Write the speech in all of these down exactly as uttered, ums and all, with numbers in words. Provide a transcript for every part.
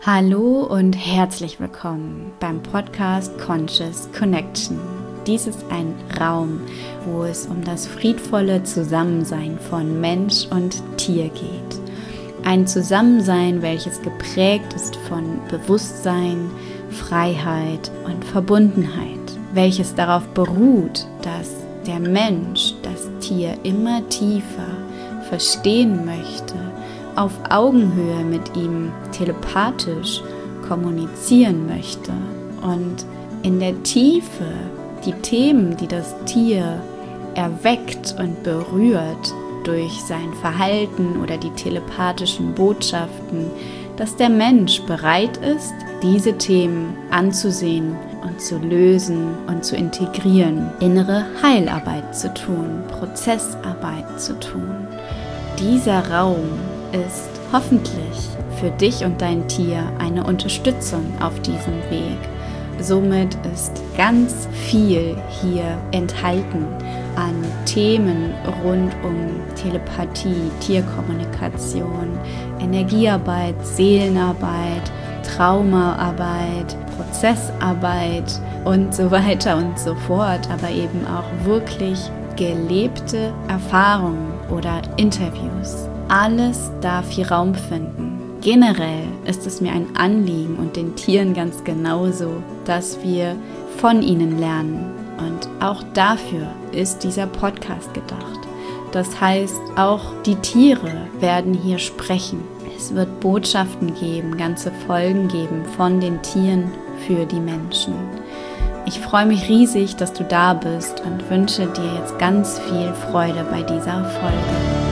Hallo und herzlich willkommen beim Podcast Conscious Connection. Dies ist ein Raum, wo es um das friedvolle Zusammensein von Mensch und Tier geht. Ein Zusammensein, welches geprägt ist von Bewusstsein, Freiheit und Verbundenheit, welches darauf beruht, dass der Mensch das Tier immer tiefer verstehen möchte, auf Augenhöhe mit ihm telepathisch kommunizieren möchte und in der Tiefe die Themen, die das Tier erweckt und berührt durch sein Verhalten oder die telepathischen Botschaften, dass der Mensch bereit ist, diese Themen anzusehen und zu lösen und zu integrieren, innere Heilarbeit zu tun, Prozessarbeit zu tun. Dieser Raum ist hoffentlich für dich und dein Tier eine Unterstützung auf diesem Weg. Somit ist ganz viel hier enthalten an Themen rund um Telepathie, Tierkommunikation, Energiearbeit, Seelenarbeit, Traumaarbeit, Prozessarbeit und so weiter und so fort, aber eben auch wirklich gelebte Erfahrungen oder Interviews. Alles darf hier Raum finden. Generell ist es mir ein Anliegen und den Tieren ganz genauso, dass wir von ihnen lernen. Und auch dafür ist dieser Podcast gedacht. Das heißt, auch die Tiere werden hier sprechen. Es wird Botschaften geben, ganze Folgen geben von den Tieren für die Menschen. Ich freue mich riesig, dass du da bist und wünsche dir jetzt ganz viel Freude bei dieser Folge.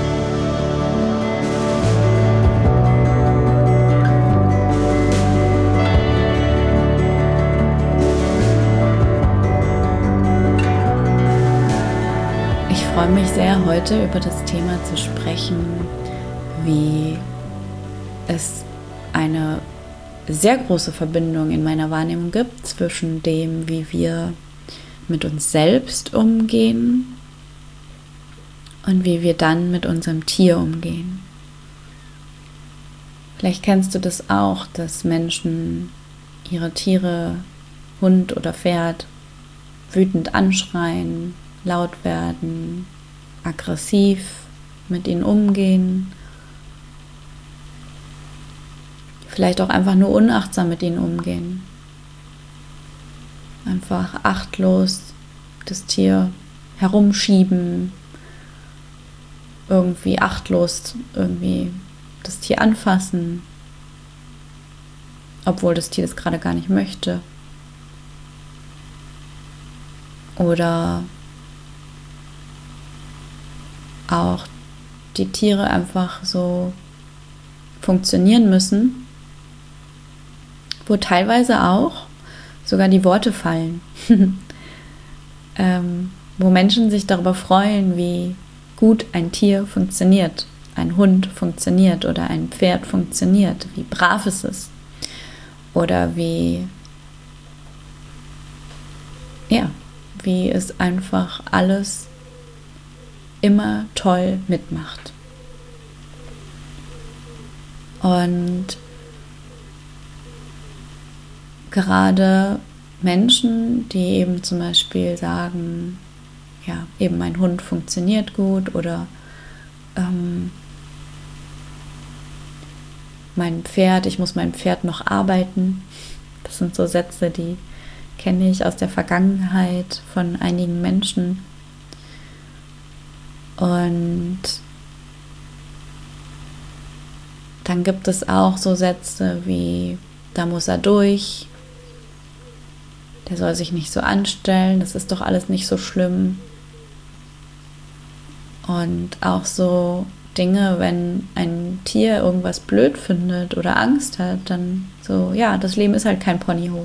Ich freue mich sehr, heute über das Thema zu sprechen, wie es eine sehr große Verbindung in meiner Wahrnehmung gibt zwischen dem, wie wir mit uns selbst umgehen und wie wir dann mit unserem Tier umgehen. Vielleicht kennst du das auch, dass Menschen ihre Tiere, Hund oder Pferd, wütend anschreien, laut werden, aggressiv mit ihnen umgehen, vielleicht auch einfach nur unachtsam mit ihnen umgehen, einfach achtlos das Tier herumschieben, irgendwie achtlos irgendwie das Tier anfassen, obwohl das Tier das gerade gar nicht möchte. Oder auch die Tiere einfach so funktionieren müssen, wo teilweise auch sogar die Worte fallen, ähm, wo Menschen sich darüber freuen, wie gut ein Tier funktioniert, ein Hund funktioniert oder ein Pferd funktioniert, wie brav es ist oder wie, ja, wie es einfach alles immer toll mitmacht. Und gerade Menschen, die eben zum Beispiel sagen, ja, eben mein Hund funktioniert gut oder ähm, mein Pferd, ich muss mein Pferd noch arbeiten. Das sind so Sätze, die kenne ich aus der Vergangenheit von einigen Menschen. Und dann gibt es auch so Sätze wie, da muss er durch, der soll sich nicht so anstellen, das ist doch alles nicht so schlimm. Und auch so Dinge, wenn ein Tier irgendwas blöd findet oder Angst hat, dann so, ja, das Leben ist halt kein Ponyhof.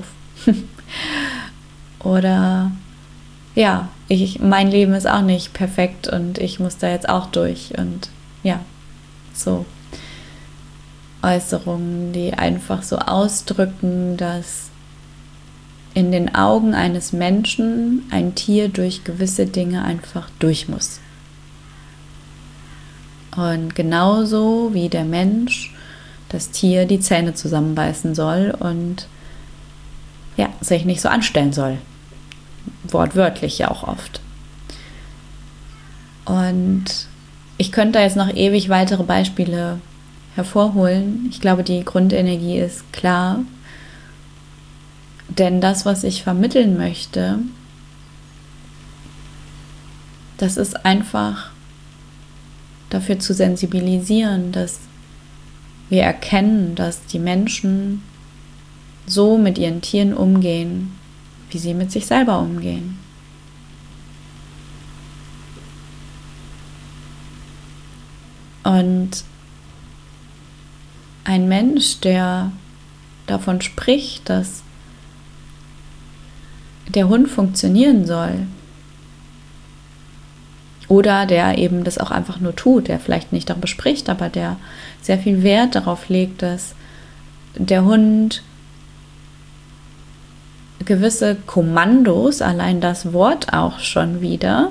Oder ja, ich, mein Leben ist auch nicht perfekt und ich muss da jetzt auch durch. Und ja, so Äußerungen, die einfach so ausdrücken, dass in den Augen eines Menschen ein Tier durch gewisse Dinge einfach durch muss. Und genauso wie der Mensch das Tier die Zähne zusammenbeißen soll und ja, sich nicht so anstellen soll. Wortwörtlich ja auch oft. Und ich könnte da jetzt noch ewig weitere Beispiele hervorholen. Ich glaube, die Grundenergie ist klar. Denn das, was ich vermitteln möchte, das ist einfach dafür zu sensibilisieren, dass wir erkennen, dass die Menschen so mit ihren Tieren umgehen, wie sie mit sich selber umgehen. Und ein Mensch, der davon spricht, dass der Hund funktionieren soll, oder der eben das auch einfach nur tut, der vielleicht nicht darüber spricht, aber der sehr viel Wert darauf legt, dass der Hund gewisse Kommandos, allein das Wort auch schon wieder,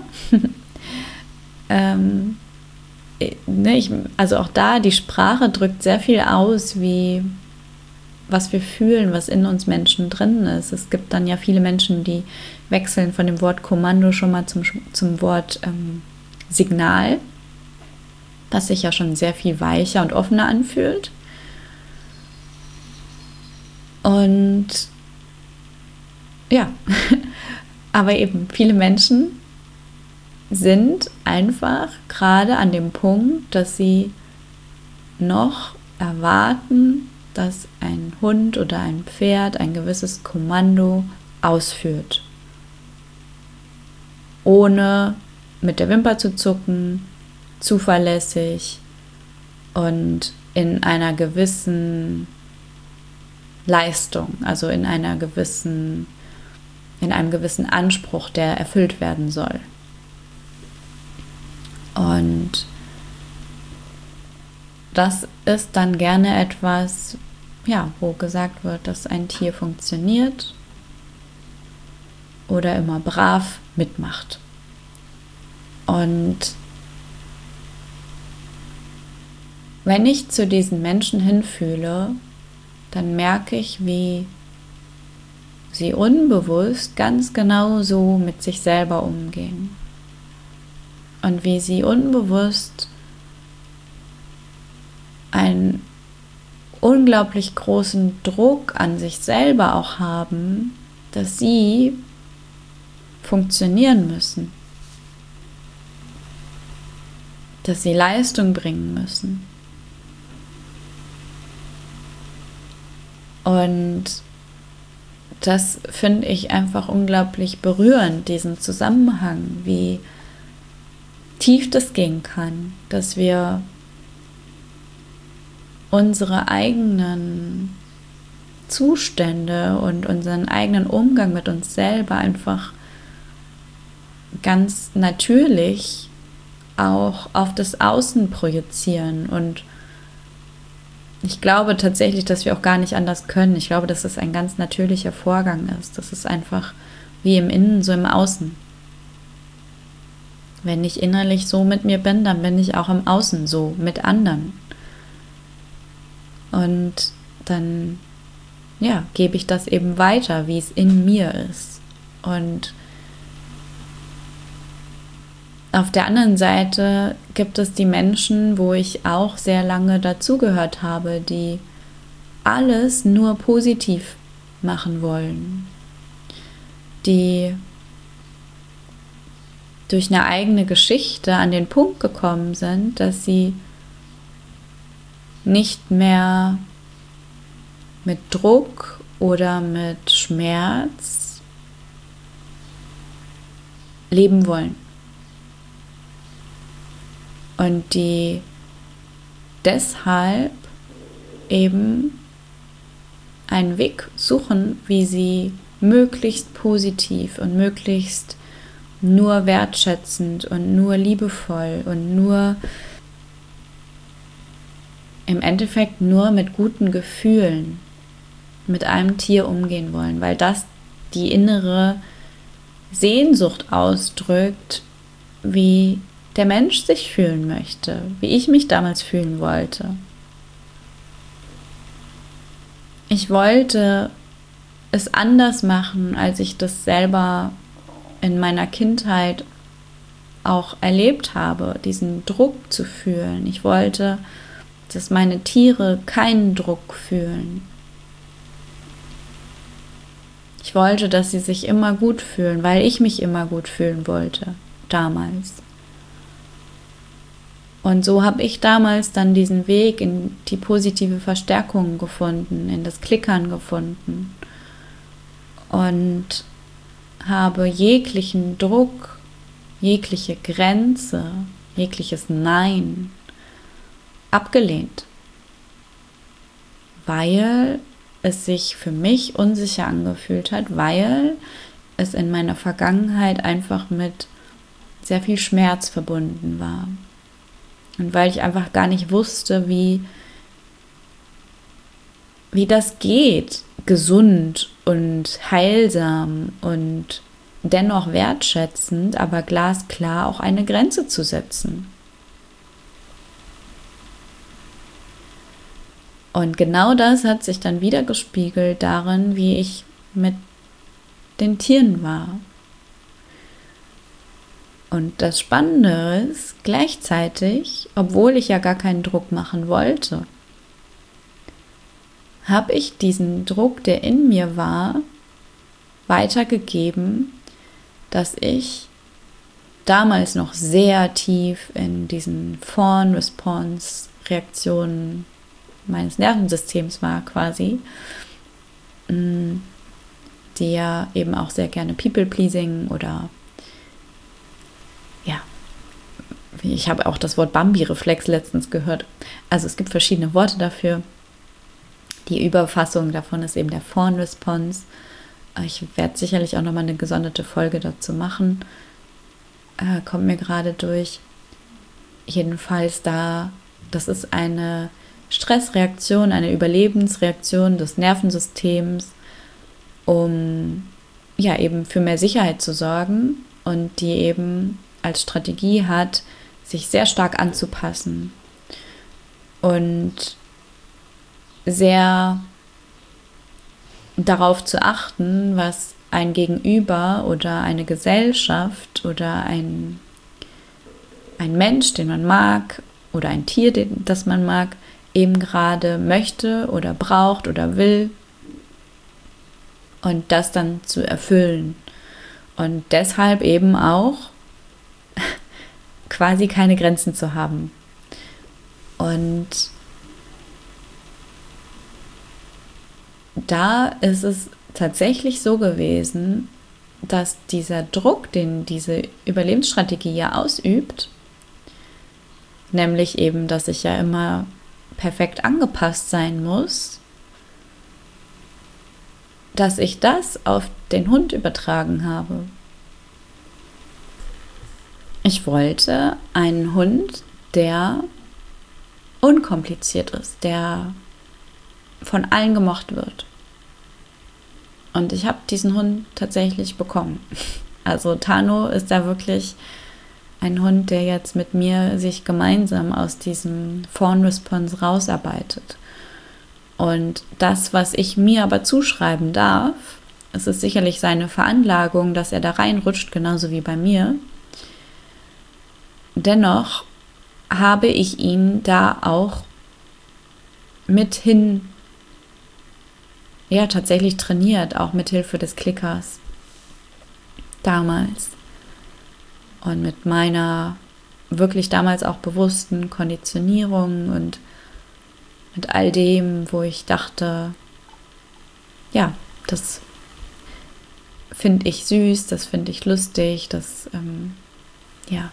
ähm, ne, ich, also auch da, die Sprache drückt sehr viel aus, wie was wir fühlen, was in uns Menschen drin ist. Es gibt dann ja viele Menschen, die wechseln von dem Wort Kommando schon mal zum, zum Wort ähm, Signal, was sich ja schon sehr viel weicher und offener anfühlt. Und ja, aber eben viele Menschen sind einfach gerade an dem Punkt, dass sie noch erwarten, dass ein Hund oder ein Pferd ein gewisses Kommando ausführt, ohne mit der Wimper zu zucken, zuverlässig und in einer gewissen Leistung, also in einer gewissen, in einem gewissen Anspruch, der erfüllt werden soll. Und das ist dann gerne etwas, ja, wo gesagt wird, dass ein Tier funktioniert oder immer brav mitmacht. Und wenn ich zu diesen Menschen hinfühle, dann merke ich, wie sie unbewusst ganz genau so mit sich selber umgehen. Und wie sie unbewusst einen unglaublich großen Druck an sich selber auch haben, dass sie funktionieren müssen, dass sie Leistung bringen müssen. Und das finde ich einfach unglaublich berührend, diesen Zusammenhang, wie tief das gehen kann, dass wir unsere eigenen Zustände und unseren eigenen Umgang mit uns selber einfach ganz natürlich auch auf das Außen projizieren. Und ich glaube tatsächlich, dass wir auch gar nicht anders können. Ich glaube, dass es ein ganz natürlicher Vorgang ist. Das ist einfach wie im Innen, so im Außen. Wenn ich innerlich so mit mir bin, dann bin ich auch im Außen so mit anderen. Und dann, ja, gebe ich das eben weiter, wie es in mir ist. Und auf der anderen Seite gibt es die Menschen, wo ich auch sehr lange dazugehört habe, die alles nur positiv machen wollen, die durch eine eigene Geschichte an den Punkt gekommen sind, dass sie nicht mehr mit Druck oder mit Schmerz leben wollen. Und die deshalb eben einen Weg suchen, wie sie möglichst positiv und möglichst nur wertschätzend und nur liebevoll und nur im Endeffekt nur mit guten Gefühlen mit einem Tier umgehen wollen, weil das die innere Sehnsucht ausdrückt, wie der Mensch sich fühlen möchte, wie ich mich damals fühlen wollte. ich wollte es anders machen, als ich das selber in meiner Kindheit auch erlebt habe, diesen Druck zu fühlen. Ich wollte, dass meine Tiere keinen Druck fühlen. Ich wollte, dass sie sich immer gut fühlen, weil ich mich immer gut fühlen wollte, damals. Und so habe ich damals dann diesen Weg in die positive Verstärkung gefunden, in das Klickern gefunden und habe jeglichen Druck, jegliche Grenze, jegliches Nein abgelehnt, weil es sich für mich unsicher angefühlt hat, weil es in meiner Vergangenheit einfach mit sehr viel Schmerz verbunden war. Und weil ich einfach gar nicht wusste, wie, wie das geht, gesund und heilsam und dennoch wertschätzend, aber glasklar auch eine Grenze zu setzen. Und genau das hat sich dann wieder gespiegelt darin, wie ich mit den Tieren war. Und das Spannende ist, gleichzeitig, obwohl ich ja gar keinen Druck machen wollte, habe ich diesen Druck, der in mir war, weitergegeben, dass ich damals noch sehr tief in diesen Fawn-Response-Reaktionen meines Nervensystems war quasi, die ja eben auch sehr gerne People-Pleasing oder ja, ich habe auch das Wort Bambi-Reflex letztens gehört. Also es gibt verschiedene Worte dafür. Die Überfassung davon ist eben der Fawn-Response. Ich werde sicherlich auch nochmal eine gesonderte Folge dazu machen. Äh, kommt mir gerade durch. Jedenfalls da, das ist eine Stressreaktion, eine Überlebensreaktion des Nervensystems, um ja eben für mehr Sicherheit zu sorgen und die eben als Strategie hat, sich sehr stark anzupassen und sehr darauf zu achten, was ein Gegenüber oder eine Gesellschaft oder ein, ein Mensch, den man mag, oder ein Tier, den, das man mag, eben gerade möchte oder braucht oder will und das dann zu erfüllen. Und deshalb eben auch quasi keine Grenzen zu haben. Und da ist es tatsächlich so gewesen, dass dieser Druck, den diese Überlebensstrategie ja ausübt, nämlich eben, dass ich ja immer perfekt angepasst sein muss, dass ich das auf den Hund übertragen habe. Ich wollte einen Hund, der unkompliziert ist, der von allen gemocht wird. Und ich habe diesen Hund tatsächlich bekommen. Also Tano ist da wirklich ein Hund, der jetzt mit mir sich gemeinsam aus diesem Fawn-Response rausarbeitet. Und das, was ich mir aber zuschreiben darf, es ist sicherlich seine Veranlagung, dass er da reinrutscht, genauso wie bei mir. Dennoch habe ich ihn da auch mithin, ja, tatsächlich trainiert, auch mit Hilfe des Klickers damals. Und mit meiner wirklich damals auch bewussten Konditionierung und mit all dem, wo ich dachte, ja, das finde ich süß, das finde ich lustig, das, ähm, ja,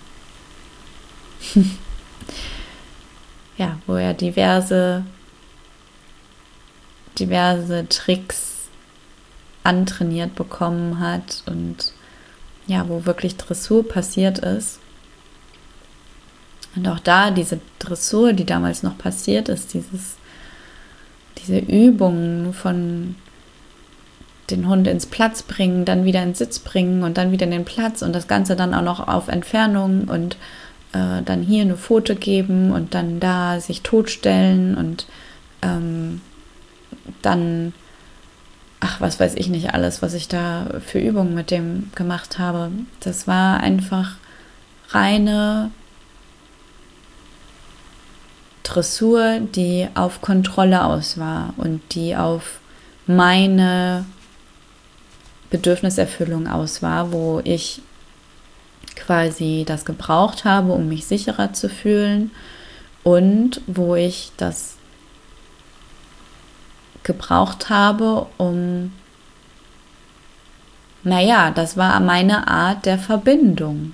ja, wo er diverse, diverse Tricks antrainiert bekommen hat und ja, wo wirklich Dressur passiert ist. Und auch da diese Dressur, die damals noch passiert ist, dieses, diese Übungen von den Hund ins Platz bringen, dann wieder ins Sitz bringen und dann wieder in den Platz und das Ganze dann auch noch auf Entfernung und äh, dann hier eine Pfote geben und dann da sich totstellen und ähm, dann, ach, was weiß ich nicht alles, was ich da für Übungen mit dem gemacht habe. Das war einfach reine Dressur, die auf Kontrolle aus war und die auf meine Bedürfniserfüllung aus war, wo ich quasi das gebraucht habe, um mich sicherer zu fühlen und wo ich das gebraucht habe, um, naja, das war meine Art der Verbindung.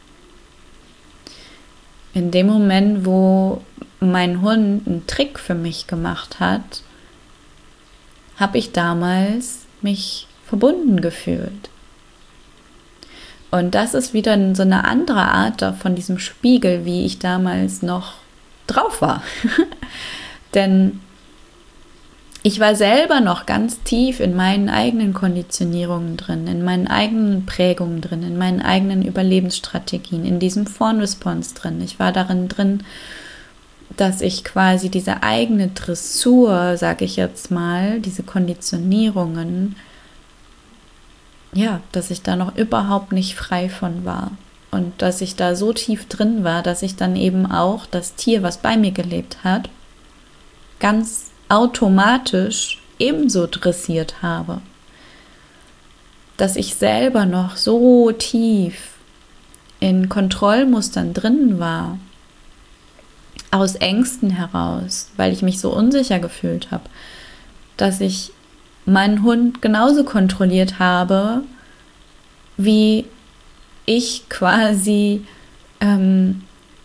In dem Moment, wo mein Hund einen Trick für mich gemacht hat, habe ich damals mich verbunden gefühlt. Und das ist wieder so eine andere Art von diesem Spiegel, wie ich damals noch drauf war. Denn ich war selber noch ganz tief in meinen eigenen Konditionierungen drin, in meinen eigenen Prägungen drin, in meinen eigenen Überlebensstrategien, in diesem Fawn-Response drin. Ich war darin drin, dass ich quasi diese eigene Dressur, sage ich jetzt mal, diese Konditionierungen, ja, dass ich da noch überhaupt nicht frei von war. Und dass ich da so tief drin war, dass ich dann eben auch das Tier, was bei mir gelebt hat, ganz automatisch ebenso dressiert habe. Dass ich selber noch so tief in Kontrollmustern drin war, aus Ängsten heraus, weil ich mich so unsicher gefühlt habe, dass ich meinen Hund genauso kontrolliert habe, wie ich quasi ähm,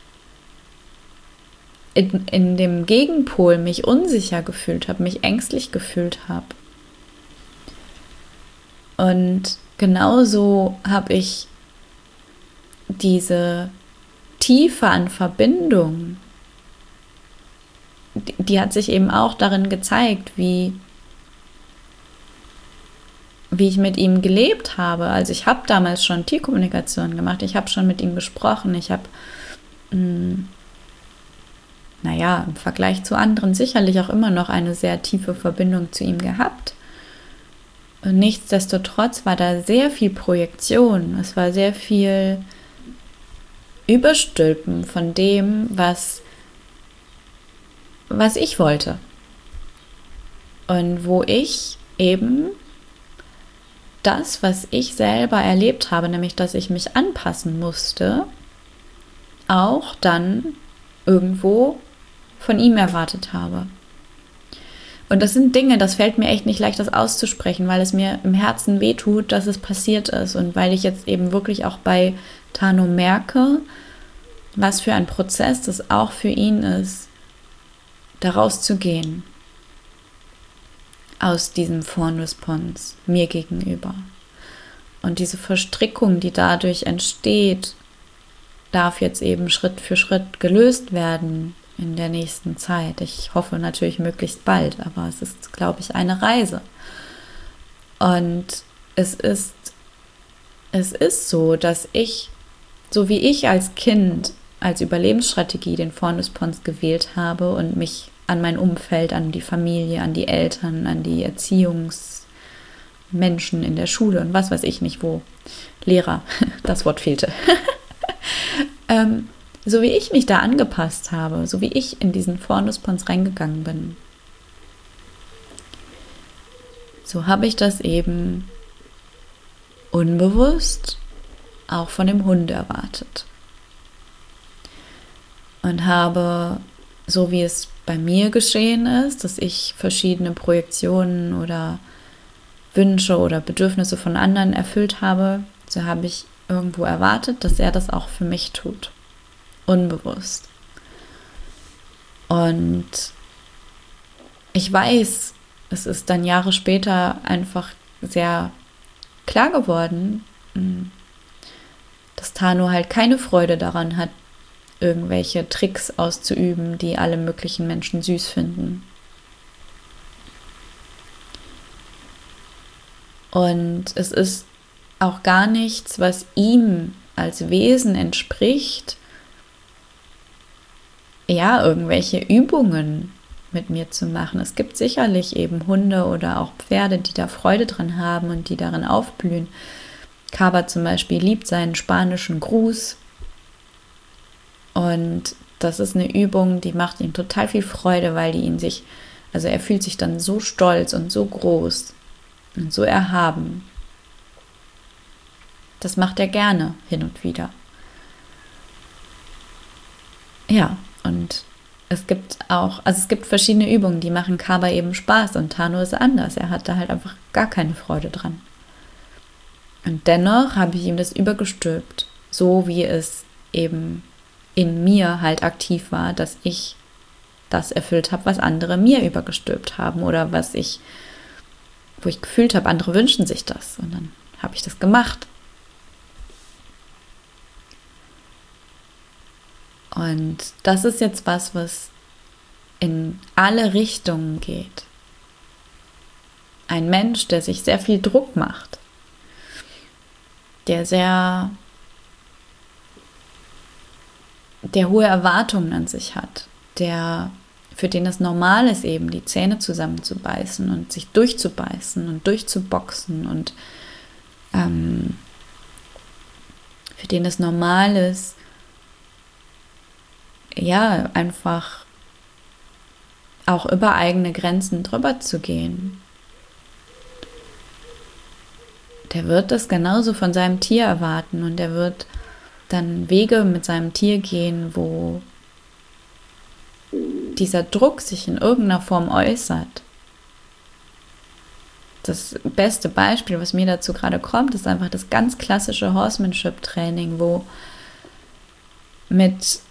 in, in dem Gegenpol mich unsicher gefühlt habe, mich ängstlich gefühlt habe. Und genauso habe ich diese Tiefe an Verbindung, die, die hat sich eben auch darin gezeigt, wie wie ich mit ihm gelebt habe. Also ich habe damals schon Tierkommunikation gemacht, ich habe schon mit ihm gesprochen, ich habe, mh, naja, im Vergleich zu anderen sicherlich auch immer noch eine sehr tiefe Verbindung zu ihm gehabt. Und nichtsdestotrotz war da sehr viel Projektion, es war sehr viel Überstülpen von dem, was, was ich wollte. Und wo ich eben das, was ich selber erlebt habe, nämlich dass ich mich anpassen musste, auch dann irgendwo von ihm erwartet habe. Und das sind Dinge, das fällt mir echt nicht leicht, das auszusprechen, weil es mir im Herzen wehtut, dass es passiert ist und weil ich jetzt eben wirklich auch bei Tano merke, was für ein Prozess das auch für ihn ist, daraus zu gehen. Aus diesem Fawn-Response mir gegenüber. Und diese Verstrickung, die dadurch entsteht, darf jetzt eben Schritt für Schritt gelöst werden in der nächsten Zeit. Ich hoffe natürlich möglichst bald, aber es ist, glaube ich, eine Reise. Und es ist, es ist so, dass ich, so wie ich als Kind als Überlebensstrategie den Fawn-Response gewählt habe und mich an mein Umfeld, an die Familie, an die Eltern, an die Erziehungsmenschen in der Schule und was weiß ich nicht wo. Lehrer, das Wort fehlte. ähm, so wie ich mich da angepasst habe, so wie ich in diesen Fawn-Response reingegangen bin, so habe ich das eben unbewusst auch von dem Hund erwartet. Und habe, so wie es bei mir geschehen ist, dass ich verschiedene Projektionen oder Wünsche oder Bedürfnisse von anderen erfüllt habe, so habe ich irgendwo erwartet, dass er das auch für mich tut. Unbewusst. Und ich weiß, es ist dann Jahre später einfach sehr klar geworden, dass Tano halt keine Freude daran hat, irgendwelche Tricks auszuüben, die alle möglichen Menschen süß finden. Und es ist auch gar nichts, was ihm als Wesen entspricht, ja, irgendwelche Übungen mit mir zu machen. Es gibt sicherlich eben Hunde oder auch Pferde, die da Freude dran haben und die darin aufblühen. Kaba zum Beispiel liebt seinen spanischen Gruß und das ist eine Übung, die macht ihm total viel Freude, weil die ihn sich, also er fühlt sich dann so stolz und so groß und so erhaben. Das macht er gerne hin und wieder. Ja, und es gibt auch, also es gibt verschiedene Übungen, die machen Kaba eben Spaß und Tano ist anders. Er hat da halt einfach gar keine Freude dran. Und dennoch habe ich ihm das übergestülpt, so wie es eben in mir halt aktiv war, dass ich das erfüllt habe, was andere mir übergestülpt haben oder was ich, wo ich gefühlt habe, andere wünschen sich das. Und dann habe ich das gemacht. Und das ist jetzt was, was in alle Richtungen geht. Ein Mensch, der sich sehr viel Druck macht, der sehr, der hohe Erwartungen an sich hat, der, für den es normal ist, eben die Zähne zusammenzubeißen und sich durchzubeißen und durchzuboxen und ähm, für den es normal ist, ja, einfach auch über eigene Grenzen drüber zu gehen. Der wird das genauso von seinem Tier erwarten und der wird dann Wege mit seinem Tier gehen, wo dieser Druck sich in irgendeiner Form äußert. Das beste Beispiel, was mir dazu gerade kommt, ist einfach das ganz klassische Horsemanship-Training, wo mit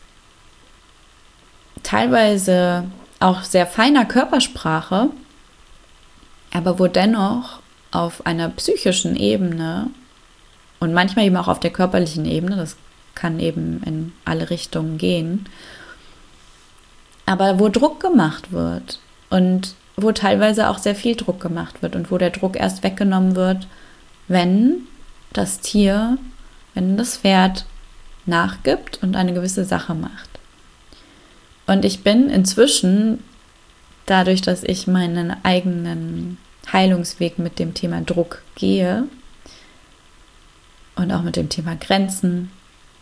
teilweise auch sehr feiner Körpersprache, aber wo dennoch auf einer psychischen Ebene und manchmal eben auch auf der körperlichen Ebene, das kann eben in alle Richtungen gehen, aber wo Druck gemacht wird und wo teilweise auch sehr viel Druck gemacht wird und wo der Druck erst weggenommen wird, wenn das Tier, wenn das Pferd nachgibt und eine gewisse Sache macht. Und ich bin inzwischen, dadurch, dass ich meinen eigenen Heilungsweg mit dem Thema Druck gehe und auch mit dem Thema Grenzen,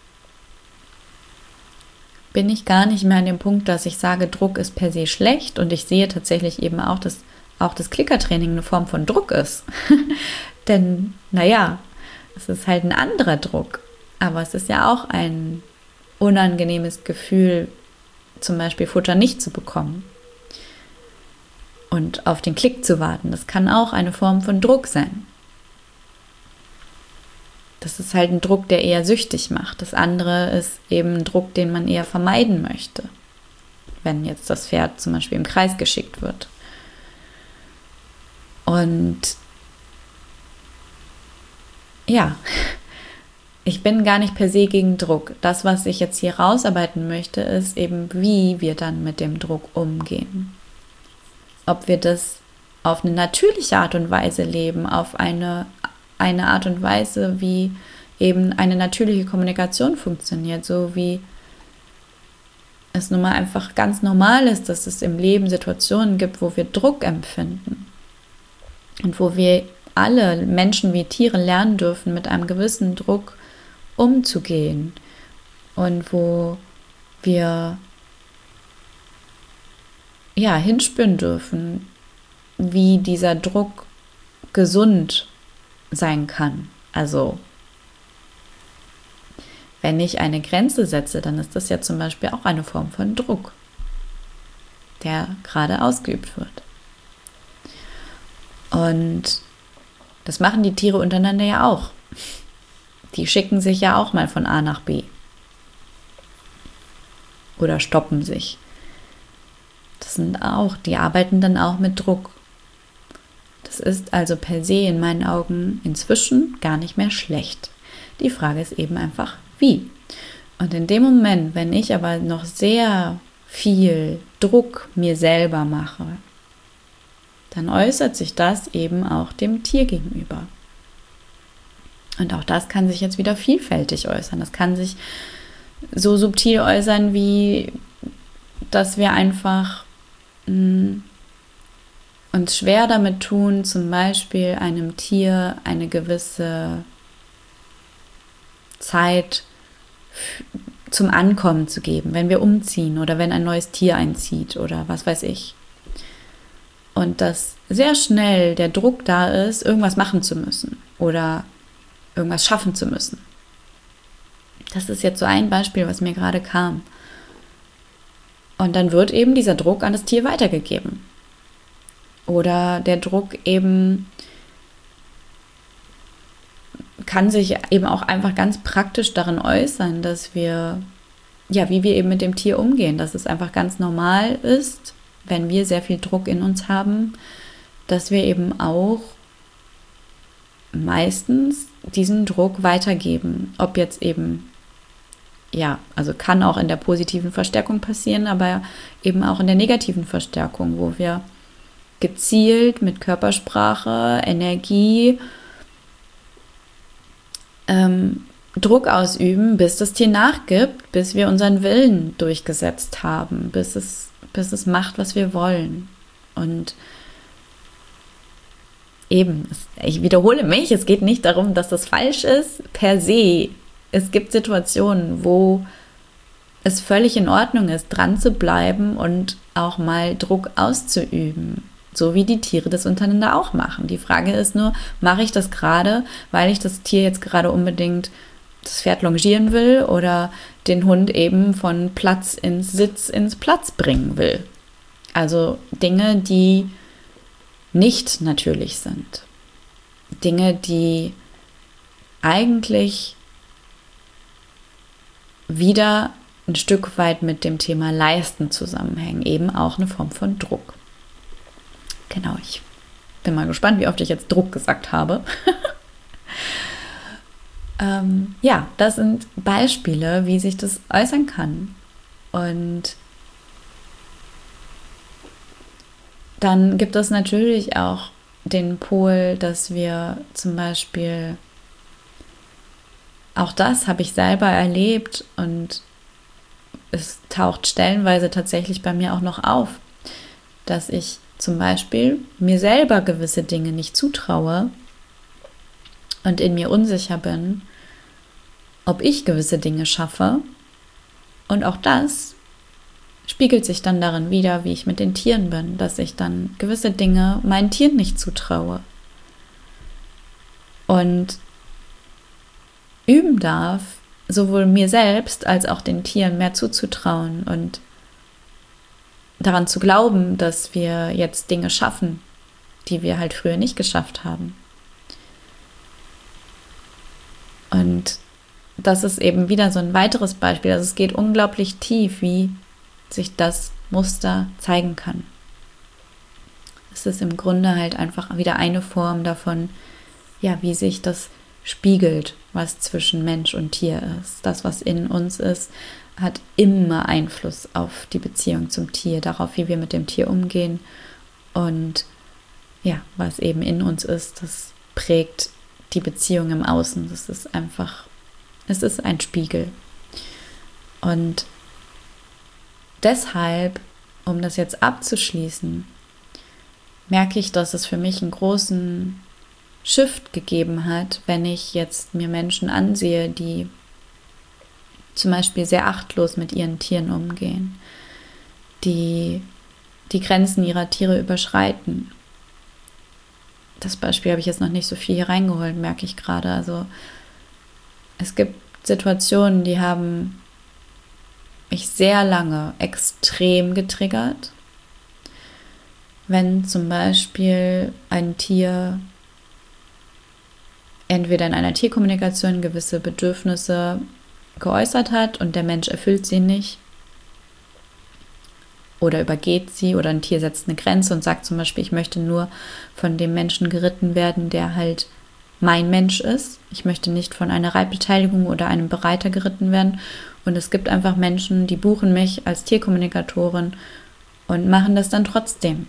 bin ich gar nicht mehr an dem Punkt, dass ich sage, Druck ist per se schlecht und ich sehe tatsächlich eben auch, dass auch das Klickertraining eine Form von Druck ist. Denn, naja, es ist halt ein anderer Druck, aber es ist ja auch ein unangenehmes Gefühl, zum Beispiel Futter nicht zu bekommen und auf den Klick zu warten. Das kann auch eine Form von Druck sein. Das ist halt ein Druck, der eher süchtig macht. Das andere ist eben ein Druck, den man eher vermeiden möchte, wenn jetzt das Pferd zum Beispiel im Kreis geschickt wird. Und ja, ich bin gar nicht per se gegen Druck. Das, was ich jetzt hier rausarbeiten möchte, ist eben, wie wir dann mit dem Druck umgehen. Ob wir das auf eine natürliche Art und Weise leben, auf eine, eine Art und Weise, wie eben eine natürliche Kommunikation funktioniert, so wie es nun mal einfach ganz normal ist, dass es im Leben Situationen gibt, wo wir Druck empfinden und wo wir alle Menschen wie Tiere lernen dürfen, mit einem gewissen Druck umzugehen und wo wir ja hinspüren dürfen, wie dieser Druck gesund sein kann. Also wenn ich eine Grenze setze, dann ist das ja zum Beispiel auch eine Form von Druck, der gerade ausgeübt wird. Und das machen die Tiere untereinander ja auch. Die schicken sich ja auch mal von A nach B. Oder stoppen sich. Das sind auch, die arbeiten dann auch mit Druck. Das ist also per se in meinen Augen inzwischen gar nicht mehr schlecht. Die Frage ist eben einfach, wie? Und in dem Moment, wenn ich aber noch sehr viel Druck mir selber mache, dann äußert sich das eben auch dem Tier gegenüber. Und auch das kann sich jetzt wieder vielfältig äußern. Das kann sich so subtil äußern, wie dass wir einfach mh, uns schwer damit tun, zum Beispiel einem Tier eine gewisse Zeit zum Ankommen zu geben, wenn wir umziehen oder wenn ein neues Tier einzieht oder was weiß ich. Und dass sehr schnell der Druck da ist, irgendwas machen zu müssen oder irgendwas schaffen zu müssen. Das ist jetzt so ein Beispiel, was mir gerade kam. Und dann wird eben dieser Druck an das Tier weitergegeben. Oder der Druck eben kann sich eben auch einfach ganz praktisch darin äußern, dass wir, ja, wie wir eben mit dem Tier umgehen, dass es einfach ganz normal ist, wenn wir sehr viel Druck in uns haben, dass wir eben auch meistens diesen Druck weitergeben. Ob jetzt eben, ja, also kann auch in der positiven Verstärkung passieren, aber eben auch in der negativen Verstärkung, wo wir gezielt mit Körpersprache, Energie, ähm, Druck ausüben, bis das Tier nachgibt, bis wir unseren Willen durchgesetzt haben, bis es, bis es macht, was wir wollen. Und eben, ich wiederhole mich, es geht nicht darum, dass das falsch ist, per se. Es gibt Situationen, wo es völlig in Ordnung ist, dran zu bleiben und auch mal Druck auszuüben. So wie die Tiere das untereinander auch machen. Die Frage ist nur, mache ich das gerade, weil ich das Tier jetzt gerade unbedingt das Pferd longieren will oder den Hund eben von Platz ins Sitz ins Platz bringen will. Also Dinge, die nicht natürlich sind. Dinge, die eigentlich wieder ein Stück weit mit dem Thema Leisten zusammenhängen. Eben auch eine Form von Druck. Genau, ich bin mal gespannt, wie oft ich jetzt Druck gesagt habe. ähm, ja, das sind Beispiele, wie sich das äußern kann. Und dann gibt es natürlich auch den Pol, dass wir zum Beispiel, auch das habe ich selber erlebt und es taucht stellenweise tatsächlich bei mir auch noch auf, dass ich zum Beispiel mir selber gewisse Dinge nicht zutraue und in mir unsicher bin, ob ich gewisse Dinge schaffe. Und auch das spiegelt sich dann darin wider, wie ich mit den Tieren bin, dass ich dann gewisse Dinge meinen Tieren nicht zutraue. Und üben darf, sowohl mir selbst als auch den Tieren mehr zuzutrauen und daran zu glauben, dass wir jetzt Dinge schaffen, die wir halt früher nicht geschafft haben. Und das ist eben wieder so ein weiteres Beispiel. Also es geht unglaublich tief, wie sich das Muster zeigen kann. Es ist im Grunde halt einfach wieder eine Form davon, ja, wie sich das spiegelt, was zwischen Mensch und Tier ist. Das, was in uns ist, hat immer Einfluss auf die Beziehung zum Tier, darauf, wie wir mit dem Tier umgehen. Und ja, was eben in uns ist, das prägt die Beziehung im Außen. Das ist einfach, es ist ein Spiegel. Und deshalb, um das jetzt abzuschließen, merke ich, dass es für mich einen großen Shift gegeben hat, wenn ich jetzt mir Menschen ansehe, die zum Beispiel sehr achtlos mit ihren Tieren umgehen, die die Grenzen ihrer Tiere überschreiten. Das Beispiel habe ich jetzt noch nicht so viel hier reingeholt, merke ich gerade. Also es gibt Situationen, die haben mich sehr lange extrem getriggert. Wenn zum Beispiel ein Tier entweder in einer Tierkommunikation gewisse Bedürfnisse geäußert hat und der Mensch erfüllt sie nicht oder übergeht sie oder ein Tier setzt eine Grenze und sagt zum Beispiel, ich möchte nur von dem Menschen geritten werden, der halt mein Mensch ist. Ich möchte nicht von einer Reitbeteiligung oder einem Bereiter geritten werden. Und es gibt einfach Menschen, die buchen mich als Tierkommunikatorin und machen das dann trotzdem.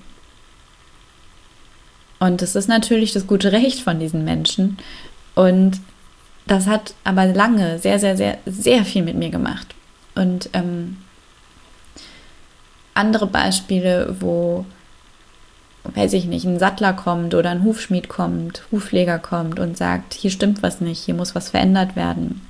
Und es ist natürlich das gute Recht von diesen Menschen. Und das hat aber lange sehr, sehr, sehr, sehr viel mit mir gemacht. Und ähm, andere Beispiele, wo, weiß ich nicht, ein Sattler kommt oder ein Hufschmied kommt, Hufpfleger kommt und sagt, hier stimmt was nicht, hier muss was verändert werden.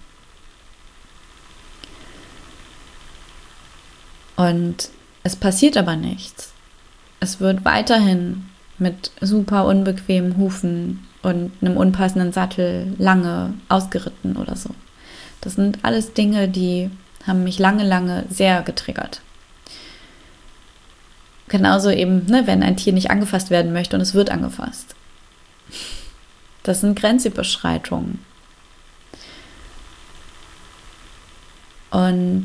Und es passiert aber nichts. Es wird weiterhin mit super unbequemen Hufen und einem unpassenden Sattel lange ausgeritten oder so. Das sind alles Dinge, die haben mich lange, lange sehr getriggert. Genauso eben, ne, wenn ein Tier nicht angefasst werden möchte und es wird angefasst. Das sind Grenzüberschreitungen. Und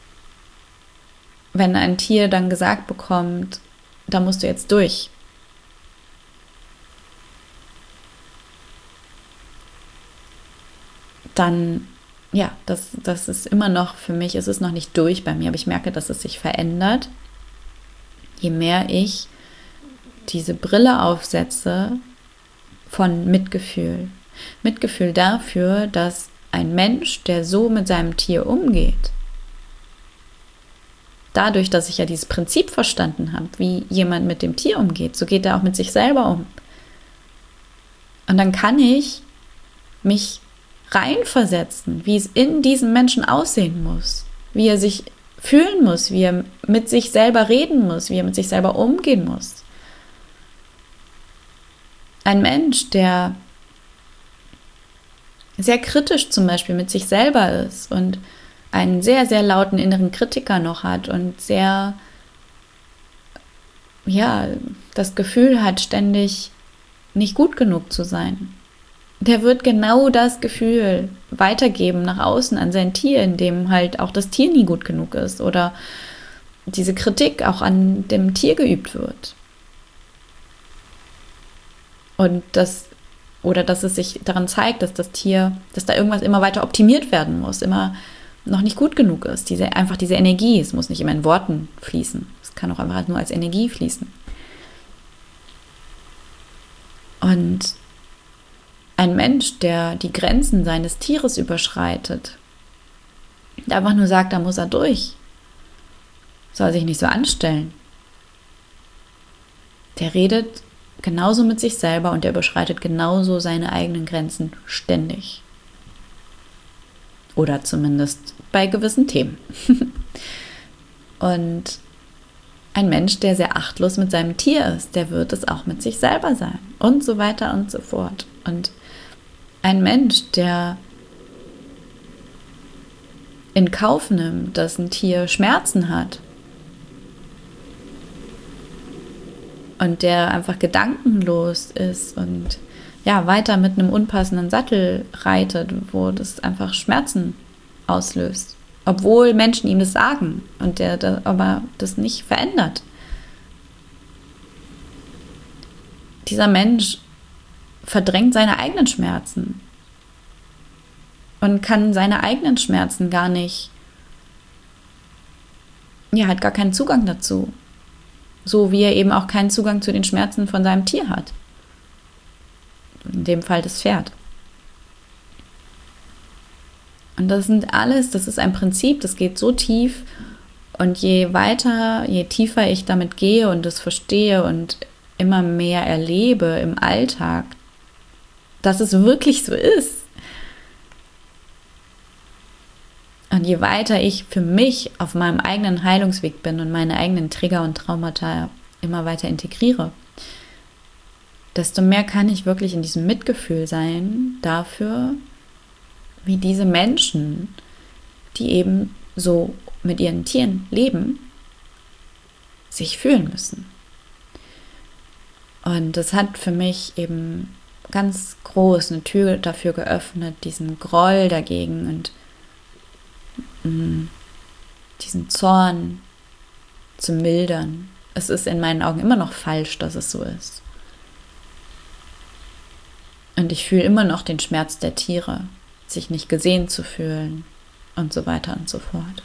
wenn ein Tier dann gesagt bekommt, da musst du jetzt durch, dann, ja, das, das ist immer noch für mich, es ist noch nicht durch bei mir, aber ich merke, dass es sich verändert, je mehr ich diese Brille aufsetze von Mitgefühl. Mitgefühl dafür, dass ein Mensch, der so mit seinem Tier umgeht, dadurch, dass ich ja dieses Prinzip verstanden habe, wie jemand mit dem Tier umgeht, so geht er auch mit sich selber um. Und dann kann ich mich reinversetzen, wie es in diesem Menschen aussehen muss, wie er sich fühlen muss, wie er mit sich selber reden muss, wie er mit sich selber umgehen muss. Ein Mensch, der sehr kritisch zum Beispiel mit sich selber ist und einen sehr, sehr lauten inneren Kritiker noch hat und sehr, ja, das Gefühl hat, ständig nicht gut genug zu sein. Der wird genau das Gefühl weitergeben nach außen an sein Tier, in dem halt auch das Tier nie gut genug ist oder diese Kritik auch an dem Tier geübt wird. Und das, oder dass es sich daran zeigt, dass das Tier, dass da irgendwas immer weiter optimiert werden muss, immer noch nicht gut genug ist. Diese, einfach diese Energie, es muss nicht immer in Worten fließen. Es kann auch einfach nur als Energie fließen. Und ein Mensch, der die Grenzen seines Tieres überschreitet, der einfach nur sagt, da muss er durch, soll sich nicht so anstellen. Der redet genauso mit sich selber und der überschreitet genauso seine eigenen Grenzen ständig. Oder zumindest bei gewissen Themen. Und ein Mensch, der sehr achtlos mit seinem Tier ist, der wird es auch mit sich selber sein. Und so weiter und so fort. Und ein Mensch, der in Kauf nimmt, dass ein Tier Schmerzen hat und der einfach gedankenlos ist und ja, weiter mit einem unpassenden Sattel reitet, wo das einfach Schmerzen auslöst. Obwohl Menschen ihm das sagen und der, der aber das nicht verändert. Dieser Mensch verdrängt seine eigenen Schmerzen und kann seine eigenen Schmerzen gar nicht, ja, hat gar keinen Zugang dazu. So wie er eben auch keinen Zugang zu den Schmerzen von seinem Tier hat. In dem Fall das Pferd. Und das sind alles, das ist ein Prinzip, das geht so tief. Und je weiter, je tiefer ich damit gehe und das verstehe und immer mehr erlebe im Alltag, dass es wirklich so ist. Und je weiter ich für mich auf meinem eigenen Heilungsweg bin und meine eigenen Trigger und Traumata immer weiter integriere, desto mehr kann ich wirklich in diesem Mitgefühl sein dafür, wie diese Menschen, die eben so mit ihren Tieren leben, sich fühlen müssen. Und das hat für mich eben ganz groß eine Tür dafür geöffnet, diesen Groll dagegen und mh, diesen Zorn zu mildern. Es ist in meinen Augen immer noch falsch, dass es so ist. Und ich fühle immer noch den Schmerz der Tiere, sich nicht gesehen zu fühlen und so weiter und so fort.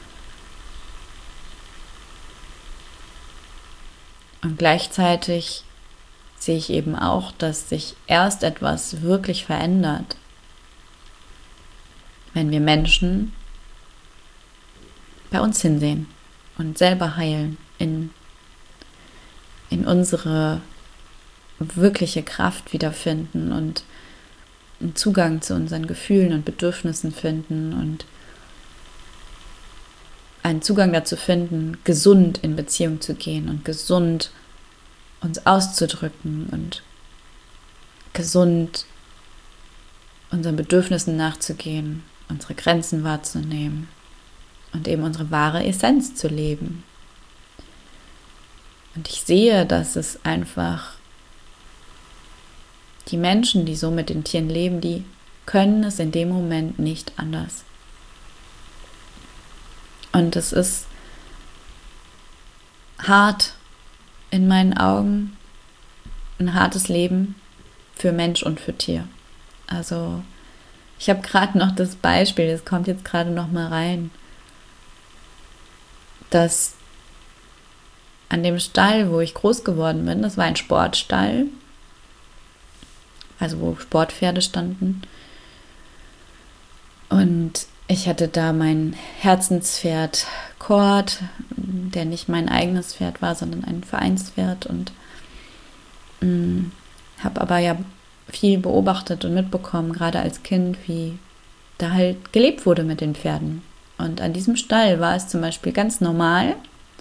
Und gleichzeitig sehe ich eben auch, dass sich erst etwas wirklich verändert, wenn wir Menschen bei uns hinsehen und selber heilen in, in unsere wirkliche Kraft wiederfinden und einen Zugang zu unseren Gefühlen und Bedürfnissen finden und einen Zugang dazu finden, gesund in Beziehung zu gehen und gesund uns auszudrücken und gesund unseren Bedürfnissen nachzugehen, unsere Grenzen wahrzunehmen und eben unsere wahre Essenz zu leben. Und ich sehe, dass es einfach die Menschen, die so mit den Tieren leben, die können es in dem Moment nicht anders. Und es ist hart in meinen Augen, ein hartes Leben für Mensch und für Tier. Also ich habe gerade noch das Beispiel, das kommt jetzt gerade noch mal rein, dass an dem Stall, wo ich groß geworden bin, das war ein Sportstall, also wo Sportpferde standen, und ich hatte da mein Herzenspferd Cord, der nicht mein eigenes Pferd war, sondern ein Vereinspferd, und habe aber ja viel beobachtet und mitbekommen, gerade als Kind, wie da halt gelebt wurde mit den Pferden. Und an diesem Stall war es zum Beispiel ganz normal,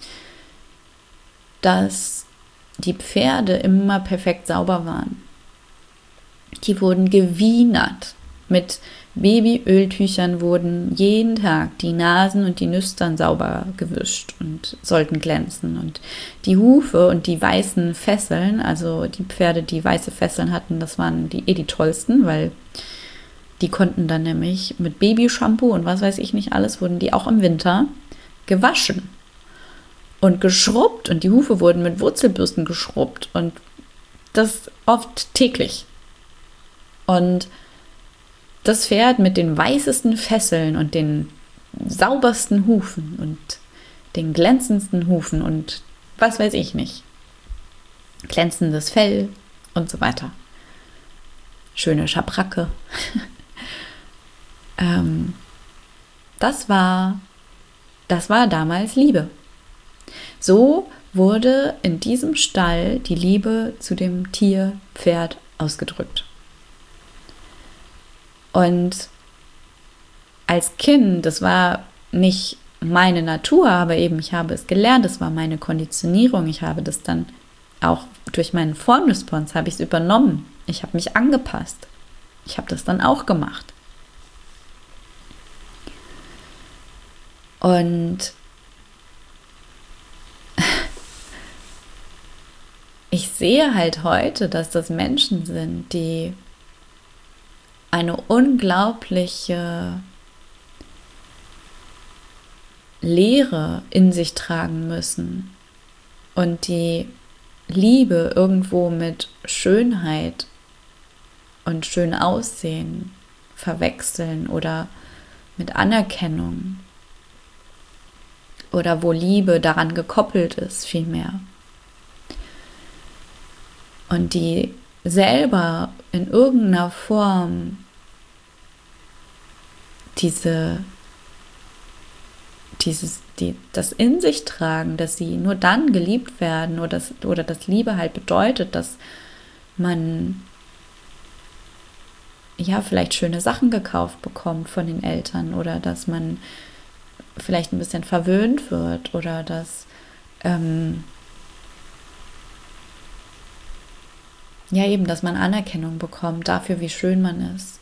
dass die Pferde immer perfekt sauber waren. Die wurden gewienert. Mit Babyöltüchern wurden jeden Tag die Nasen und die Nüstern sauber gewischt und sollten glänzen. Und die Hufe und die weißen Fesseln, also die Pferde, die weiße Fesseln hatten, das waren die eh die tollsten, weil die konnten dann nämlich mit Babyshampoo und was weiß ich nicht alles, wurden die auch im Winter gewaschen und geschrubbt, und die Hufe wurden mit Wurzelbürsten geschrubbt, und das oft täglich. Und das Pferd mit den weißesten Fesseln und den saubersten Hufen und den glänzendsten Hufen und was weiß ich nicht, glänzendes Fell und so weiter, schöne Schabracke. ähm, das war, das war damals Liebe. So wurde in diesem Stall die Liebe zu dem Tier, Pferd, ausgedrückt. Und als Kind, das war nicht meine Natur, aber eben ich habe es gelernt, das war meine Konditionierung. Ich habe das dann auch durch meinen Formresponse habe ich es übernommen. Ich habe mich angepasst. Ich habe das dann auch gemacht. Und ich sehe halt heute, dass das Menschen sind, die eine unglaubliche Leere in sich tragen müssen und die Liebe irgendwo mit Schönheit und schön Aussehen verwechseln oder mit Anerkennung, oder wo Liebe daran gekoppelt ist, vielmehr. Und die selber in irgendeiner Form diese, dieses, die, das in sich tragen, dass sie nur dann geliebt werden, oder dass, oder dass Liebe halt bedeutet, dass man ja vielleicht schöne Sachen gekauft bekommt von den Eltern, oder dass man vielleicht ein bisschen verwöhnt wird, oder dass ähm, ja eben, dass man Anerkennung bekommt dafür, wie schön man ist.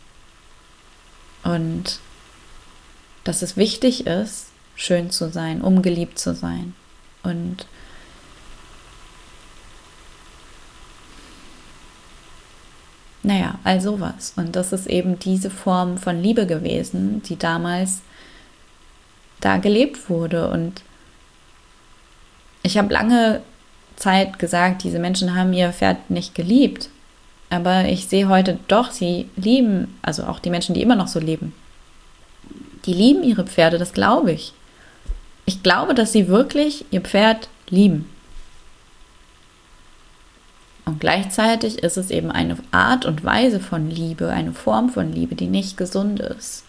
Und dass es wichtig ist, schön zu sein, um geliebt zu sein. Und naja, all sowas. Und das ist eben diese Form von Liebe gewesen, die damals da gelebt wurde. Und ich habe lange Zeit gesagt, diese Menschen haben ihr Pferd nicht geliebt. Aber ich sehe heute doch, sie lieben, also auch die Menschen, die immer noch so leben, die lieben ihre Pferde, das glaube ich. Ich glaube, dass sie wirklich ihr Pferd lieben. Und gleichzeitig ist es eben eine Art und Weise von Liebe, eine Form von Liebe, die nicht gesund ist.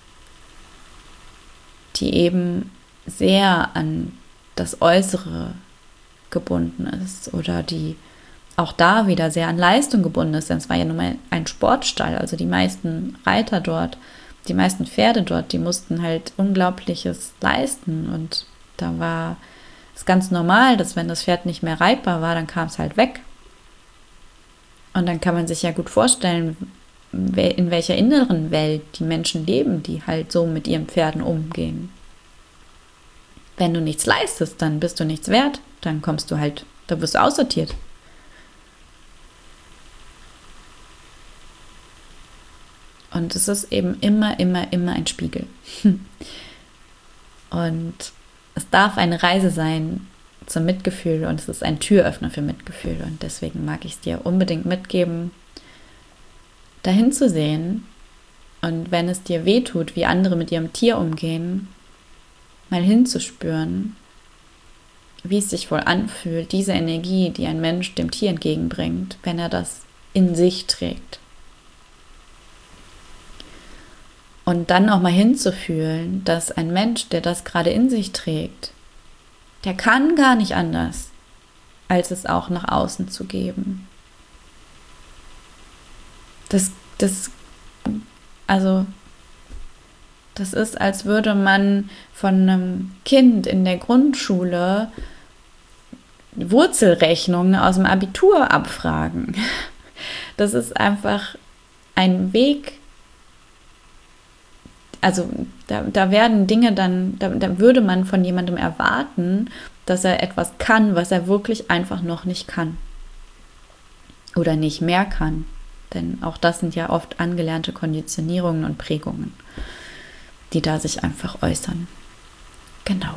Die eben sehr an das Äußere gebunden ist oder die auch da wieder sehr an Leistung gebunden ist, denn es war ja nun mal ein Sportstall, also die meisten Reiter dort, die meisten Pferde dort, die mussten halt Unglaubliches leisten und da war es ganz normal, dass wenn das Pferd nicht mehr reitbar war, dann kam es halt weg. Und dann kann man sich ja gut vorstellen, in welcher inneren Welt die Menschen leben, die halt so mit ihren Pferden umgehen. Wenn du nichts leistest, dann bist du nichts wert, dann kommst du halt, da wirst du aussortiert. Und es ist eben immer, immer, immer ein Spiegel. Und es darf eine Reise sein zum Mitgefühl und es ist ein Türöffner für Mitgefühl. Und deswegen mag ich es dir unbedingt mitgeben, dahin zu sehen und wenn es dir wehtut, wie andere mit ihrem Tier umgehen, mal hinzuspüren, wie es sich wohl anfühlt, diese Energie, die ein Mensch dem Tier entgegenbringt, wenn er das in sich trägt. Und dann auch mal hinzufühlen, dass ein Mensch, der das gerade in sich trägt, der kann gar nicht anders, als es auch nach außen zu geben. Das, das, also, das ist, als würde man von einem Kind in der Grundschule Wurzelrechnungen aus dem Abitur abfragen. Das ist einfach ein Weg. Also da, da werden Dinge dann, da, da würde man von jemandem erwarten, dass er etwas kann, was er wirklich einfach noch nicht kann. Oder nicht mehr kann. Denn auch das sind ja oft angelernte Konditionierungen und Prägungen, die da sich einfach äußern. Genau.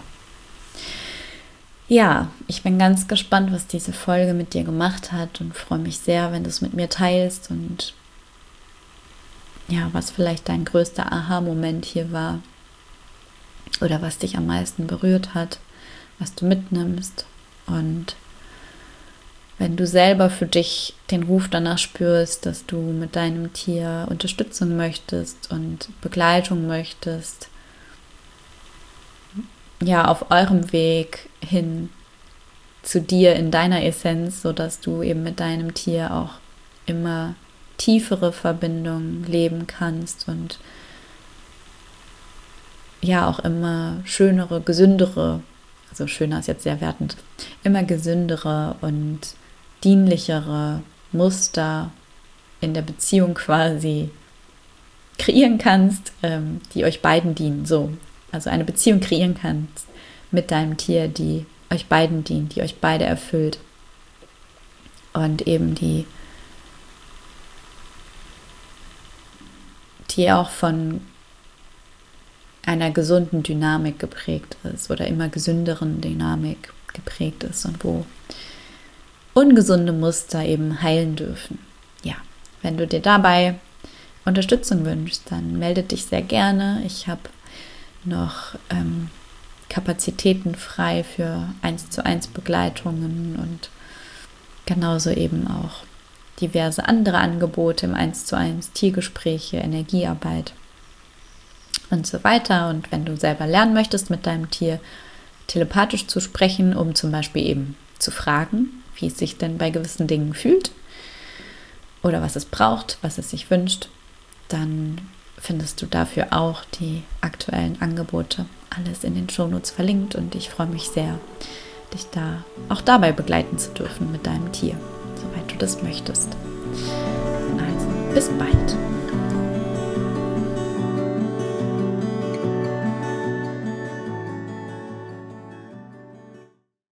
Ja, ich bin ganz gespannt, was diese Folge mit dir gemacht hat und freue mich sehr, wenn du es mit mir teilst und ja, was vielleicht dein größter Aha-Moment hier war oder was dich am meisten berührt hat, was du mitnimmst. Und wenn du selber für dich den Ruf danach spürst, dass du mit deinem Tier Unterstützung möchtest und Begleitung möchtest, ja, auf eurem Weg hin zu dir in deiner Essenz, sodass du eben mit deinem Tier auch immer tiefere Verbindungen leben kannst und ja auch immer schönere, gesündere, also schöner ist jetzt sehr wertend, immer gesündere und dienlichere Muster in der Beziehung quasi kreieren kannst, ähm, die euch beiden dienen. So, also eine Beziehung kreieren kannst mit deinem Tier, die euch beiden dient, die euch beide erfüllt und eben die die auch von einer gesunden Dynamik geprägt ist oder immer gesünderen Dynamik geprägt ist und wo ungesunde Muster eben heilen dürfen. Ja, wenn du dir dabei Unterstützung wünschst, dann melde dich sehr gerne. Ich habe noch ähm, Kapazitäten frei für eins zu eins Begleitungen und genauso eben auch diverse andere Angebote im eins zu eins, Tiergespräche, Energiearbeit und so weiter. Und wenn du selber lernen möchtest, mit deinem Tier telepathisch zu sprechen, um zum Beispiel eben zu fragen, wie es sich denn bei gewissen Dingen fühlt oder was es braucht, was es sich wünscht, dann findest du dafür auch die aktuellen Angebote. Alles in den Shownotes verlinkt und ich freue mich sehr, dich da auch dabei begleiten zu dürfen mit deinem Tier, soweit du das möchtest. Also, bis bald.